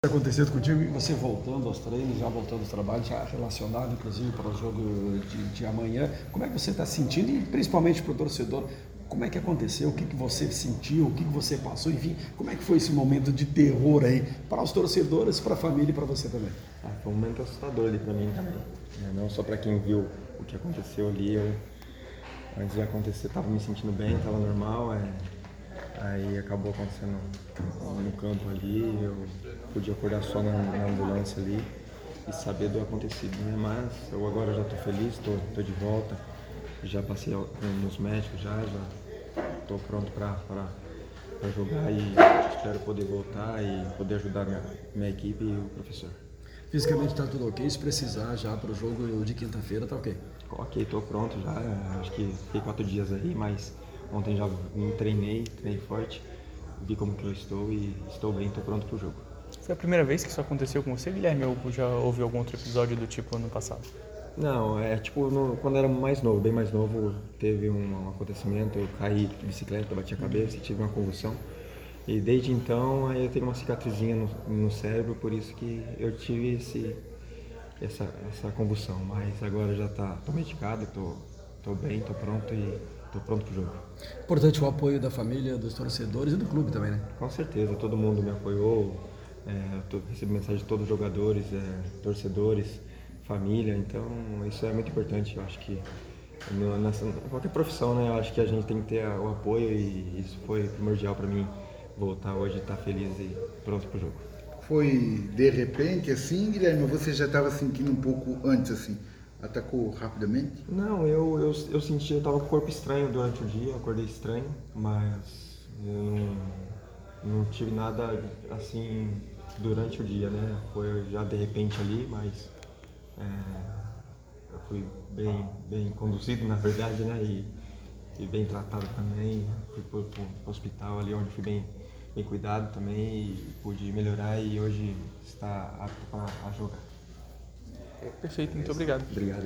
Acontecido contigo e você voltando aos treinos, já voltando aos trabalhos, já relacionado inclusive para o jogo de amanhã, como é que você está sentindo e principalmente para o torcedor, como é que aconteceu, o que você sentiu, o que você passou, enfim, como é que foi esse momento de terror aí para os torcedores, para a família e para você também? Foi um momento assustador ali para mim também, né? Não só para quem viu o que aconteceu ali, antes de acontecer estava me sentindo bem, estava normal, aí acabou acontecendo no campo ali, eu podia acordar só na ambulância ali e saber do acontecido, né? Mas eu agora já estou feliz, estou de volta, já passei nos médicos, já estou pronto para jogar e espero poder voltar e poder ajudar minha equipe e o professor. Fisicamente está tudo ok, se precisar já para o jogo de quinta-feira tá ok? Ok, estou pronto já, acho que fiquei 4 dias aí, mas ontem já treinei forte, vi como que eu estou e estou bem, estou pronto para o jogo. Foi a primeira vez que isso aconteceu com você, Guilherme, ou já houve algum outro episódio do tipo ano passado? Não, quando eu era mais novo, bem mais novo, teve um acontecimento, eu caí de bicicleta, bati a cabeça e tive uma convulsão. E desde então aí eu tenho uma cicatrizinha no cérebro, por isso que eu tive essa convulsão. Mas agora já tô medicado, tô bem, tô pronto e tô pronto pro jogo. Importante o apoio da família, dos torcedores e do clube também, né? Com certeza, todo mundo me apoiou, recebi mensagem de todos os jogadores, torcedores, família, então isso é muito importante, eu acho que nessa qualquer profissão, né, eu acho que a gente tem que ter o apoio e isso foi primordial para mim voltar hoje, estar feliz e pronto pro jogo. Foi de repente assim, Guilherme, ou você já estava sentindo um pouco antes assim? Atacou rapidamente? Não, eu senti, eu tava com o corpo estranho durante o dia, eu acordei estranho, mas eu não tive nada assim durante o dia, né? Foi já de repente ali, mas eu fui bem conduzido, na verdade, né? E bem tratado também. Fui pro hospital ali onde fui bem cuidado também e pude melhorar e hoje está apto para jogar. Perfeito, muito obrigado. Obrigado.